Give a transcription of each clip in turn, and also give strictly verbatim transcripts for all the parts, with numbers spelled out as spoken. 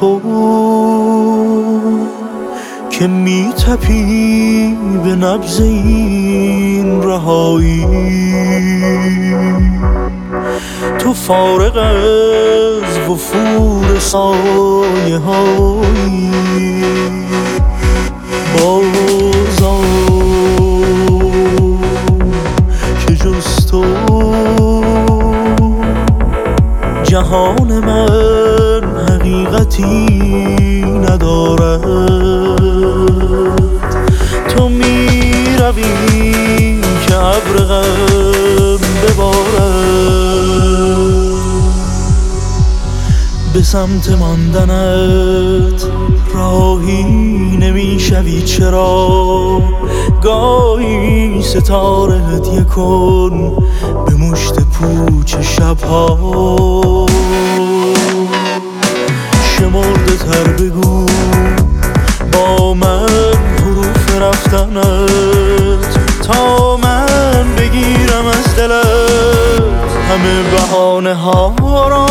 تو که می تپی به نبض این رهایی. تو فارغ از وفور سایه هایی، بازا که جز تو جهان من حقیقتی ندارد. تو می روی که ابر غم ببارد، به سمت ماندنت راهی نمی شوی. چرا گاهی ستاره هدیه کن به مشت پوچ شبها. شمرده تر بگو با من حروف رفتنت، تا من بگیرم از دلت همه بهانه ها را.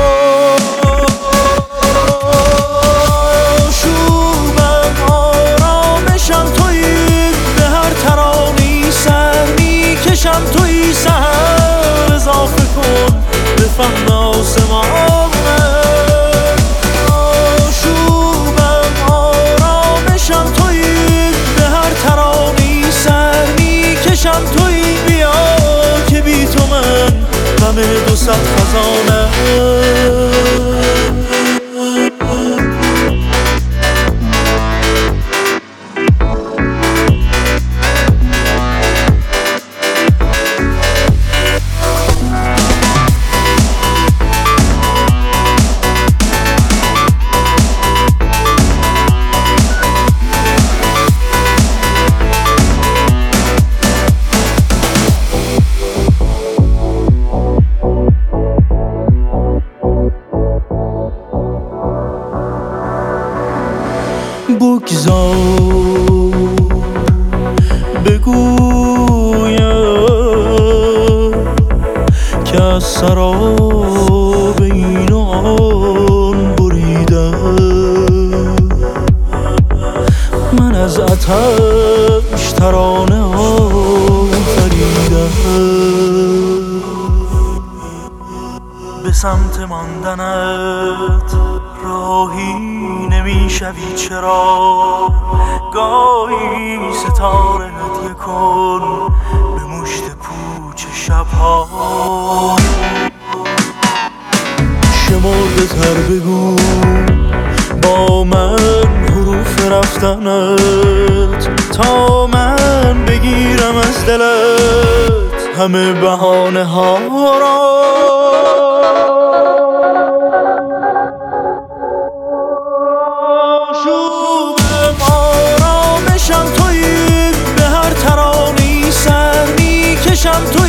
شومم آرامشم تویی، به هر ترانی سر میکشم تویی. سحر اضافه کن به فهم آسمان. شومم آرامشم تویی، به هر ترانی سر میکشم تویی. بیا که بی تو من غم دو صد خزانه. بگذار بگویم که از سراب این و آن بریدم. من از آتش ترانه آفریدم. به سمت ماندنت راهی نمی شوی. چرا گاهی ستاره هدیه کن به مشت پوچ شبها. شمرده تر بگو با من حروف رفتنت، تا من بگیرم از دلت همه بهانه ها را. آرامشم تویی، به هر ترانی سر میکشم تویی.